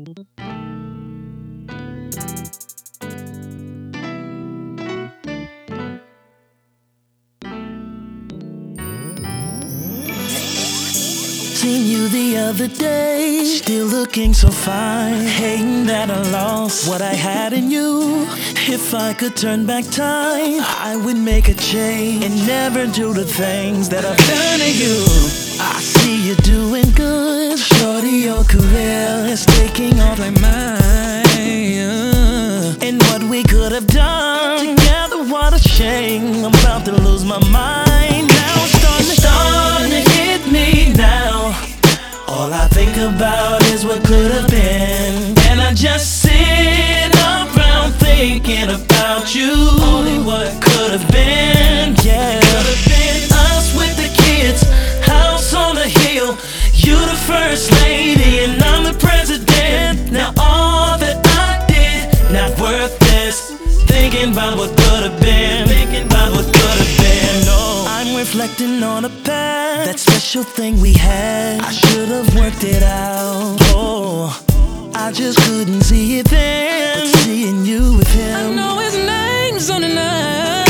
Seen you the other day, still looking so fine. Hating that I lost what I had in you. If I could turn back time, I would make a change and never do the things that I've done to you. I see you doing good, shorty, your career is taking off like mine. And what we could have done together, what a shame. I'm about to lose my mind. Now it's starting to hit me now. All I think about is what could have been, and I just sit around thinking about you. Only what could have been, yeah. Could have been us with the kids, house on the hill. You the first lady and I'm the president. Now all that I did, not worth this. Thinking about what could have been, thinking about what could have been. No, I'm reflecting on the past, that special thing we had. I should have worked it out. Oh, I just couldn't see it then, but seeing you with him, I know his name's on the line.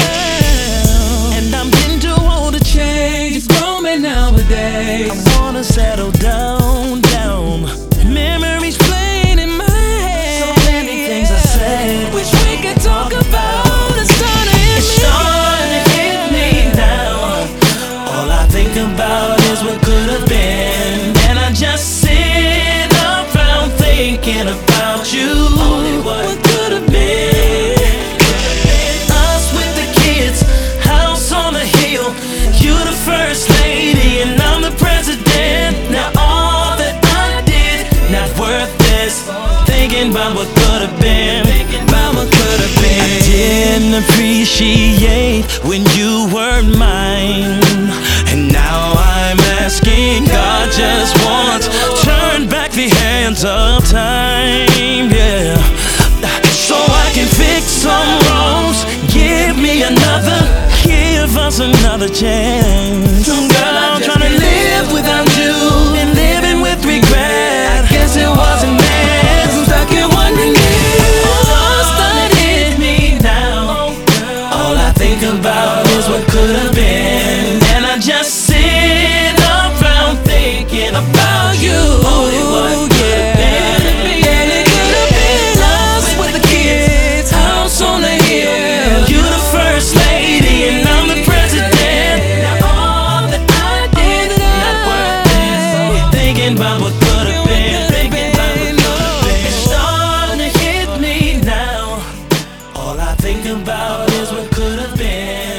And I'm getting too old to change. It's grown me nowadays. I wanna settle down, down. Memories playing in my head. So many things I said, wish we could talk about. It's starting to hit me now. All I think about is what could have been, and I just sit around thinking about you. Only what could have been. Us with the kids, house on the hill. You the first lady and I'm the president. Now all that I did, not worth this. Thinking about what could have been, thinking about what could have been. I didn't appreciate when you weren't mine, and now I'm asking God just once, turn back the hands of time, yeah, so I can fix some wrongs. Give me another, give us another chance. Girl, I'm trying to live without you and living with regret. I guess it wasn't meant. I'm stuck here wondering if that hit me now. All I think about is what could have been, and I just sit around thinking about you. Only what could have been, and it could have been us with the kids, house on the hill. You the first lady and I'm the president. Now all that I did, not worth this. Thinking about what could have been, thinking about what could have been. It's starting to hit me now. All I think about is what could have been.